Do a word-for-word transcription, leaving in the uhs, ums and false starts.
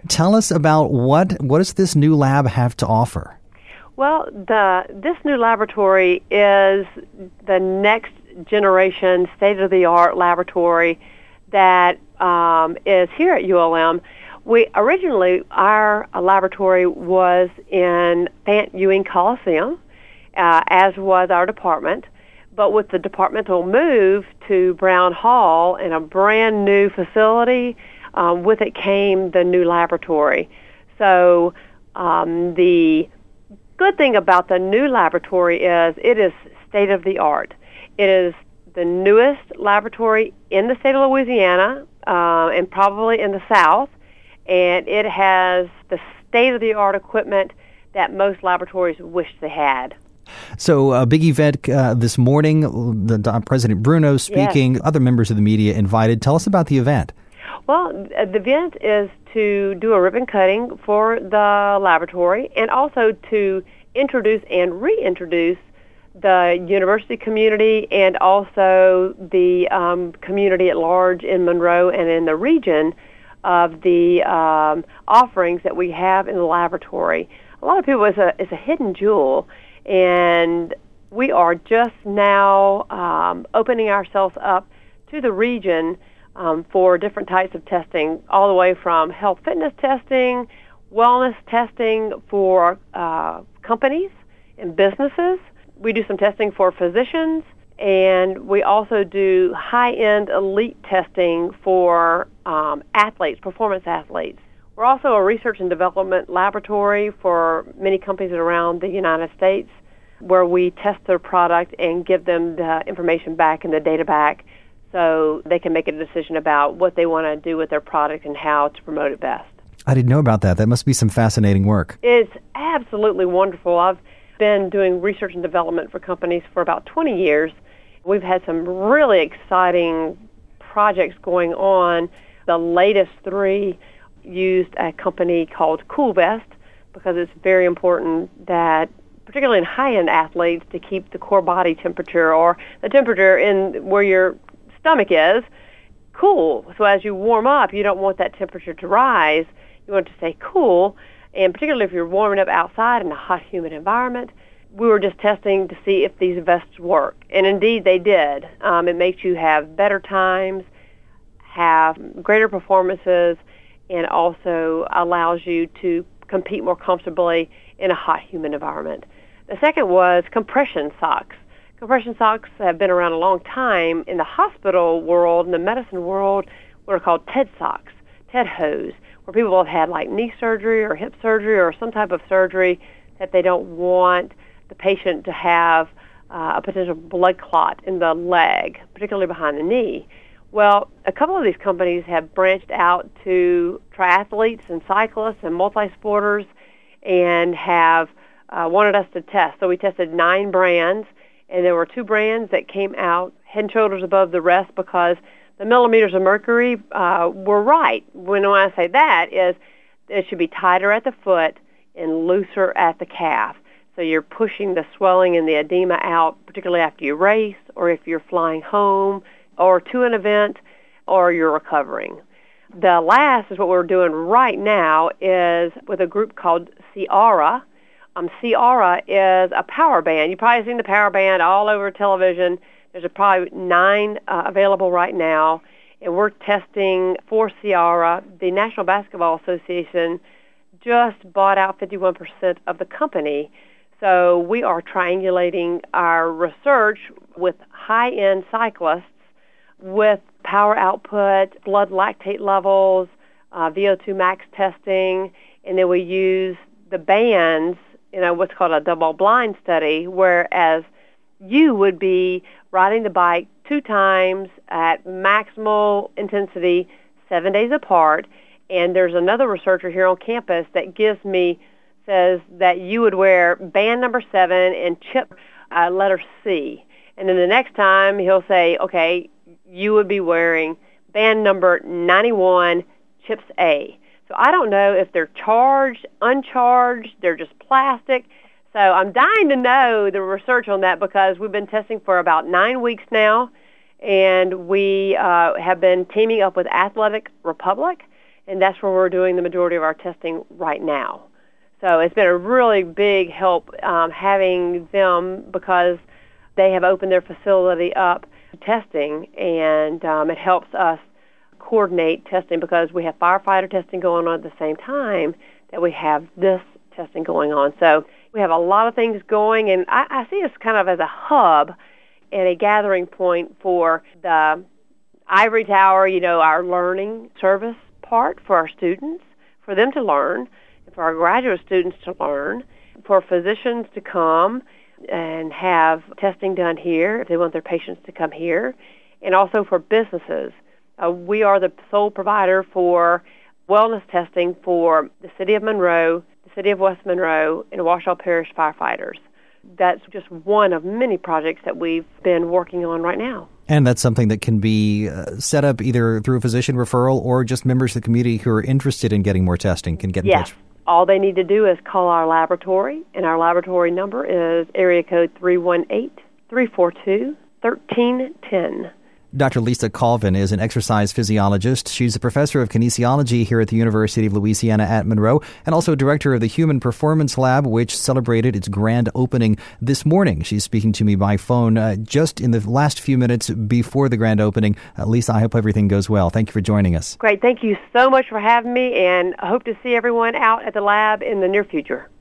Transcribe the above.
Tell us about what what does this new lab have to offer? Well, the this new laboratory is the next generation state-of-the-art laboratory that um, is here at U L M. We originally, our laboratory was in Fant Ewing Coliseum, uh, as was our department. But with the departmental move to Brown Hall in a brand new facility, um, with it came the new laboratory. So um, the good thing about the new laboratory is it is state-of-the-art. It is the newest laboratory in the state of Louisiana, uh, and probably in the South. And it has the state-of-the-art equipment that most laboratories wish they had. So a big event uh, this morning, the, uh, President Bruno speaking, yes. Other members of the media invited. Tell us about the event. Well, the event is to do a ribbon cutting for the laboratory and also to introduce and reintroduce the university community and also the um, community at large in Monroe and in the region of the um, offerings that we have in the laboratory. A lot of people, it's a, it's a hidden jewel, and we are just now um, opening ourselves up to the region um, for different types of testing, all the way from health fitness testing, wellness testing for uh, companies and businesses. We do some testing for physicians, and we also do high-end elite testing for um, athletes, performance athletes. We're also a research and development laboratory for many companies around the United States, where we test their product and give them the information back and the data back so they can make a decision about what they want to do with their product and how to promote it best. I didn't know about that. That must be some fascinating work. It's absolutely wonderful. I've been doing research and development for companies for about twenty years. We've had some really exciting projects going on. The latest three used a company called CoolVest because it's very important that, particularly in high-end athletes, to keep the core body temperature or the temperature in where your stomach is cool. So as you warm up, you don't want that temperature to rise. You want it to stay cool. And particularly if you're warming up outside in a hot, humid environment, we were just testing to see if these vests work. And indeed they did. Um, it makes you have better times, have greater performances, and also allows you to compete more comfortably in a hot, humid environment. The second was compression socks. Compression socks have been around a long time in the hospital world, in the medicine world, what are called TED socks, TED hose, where people have had like knee surgery or hip surgery or some type of surgery that they don't want the patient to have uh, a potential blood clot in the leg, particularly behind the knee. Well, a couple of these companies have branched out to triathletes and cyclists and multi-sporters and have uh, wanted us to test. So we tested nine brands, and there were two brands that came out head and shoulders above the rest because the millimeters of mercury uh, were right. When I say that is it should be tighter at the foot and looser at the calf. So you're pushing the swelling and the edema out, particularly after you race or if you're flying home or to an event or you're recovering. The last is what we're doing right now is with a group called Ciara. Um, Ciara is a power band. You've probably seen the power band all over television. There's a probably nine uh, available right now, and we're testing for Ciara. The National Basketball Association just bought out fifty-one percent of the company, so we are triangulating our research with high-end cyclists with power output, blood lactate levels, uh, V O two max testing, and then we use the bands, you know, what's called a double-blind study, whereas you would be riding the bike two times at maximal intensity, seven days apart, and there's another researcher here on campus that gives me, says that you would wear band number seven and chip uh, letter C. And then the next time he'll say, okay, you would be wearing band number ninety-one, chips A. So I don't know if they're charged, uncharged, they're just plastic. So I'm dying to know the research on that because we've been testing for about nine weeks now, and we uh, have been teaming up with Athletic Republic, and that's where we're doing the majority of our testing right now. So it's been a really big help um, having them, because they have opened their facility up to testing, and um, it helps us coordinate testing because we have firefighter testing going on at the same time that we have this testing going on. So we have a lot of things going, and I, I see us kind of as a hub and a gathering point for the Ivory Tower, you know, our learning service part for our students, for them to learn, for our graduate students to learn, for physicians to come and have testing done here if they want their patients to come here, and also for businesses. Uh, we are the sole provider for wellness testing for the City of Monroe, the City of West Monroe, and Washoe Parish firefighters. That's just one of many projects that we've been working on right now. And that's something that can be uh, set up either through a physician referral or just members of the community who are interested in getting more testing can get in yes. touch. All they need to do is call our laboratory, and our laboratory number is area code three one eight, three four two, one three one zero. Doctor Lisa Colvin is an exercise physiologist. She's a professor of kinesiology here at the University of Louisiana at Monroe, and also director of the Human Performance Lab, which celebrated its grand opening this morning. She's speaking to me by phone uh, just in the last few minutes before the grand opening. Uh, Lisa, I hope everything goes well. Thank you for joining us. Great. Thank you so much for having me, and I hope to see everyone out at the lab in the near future.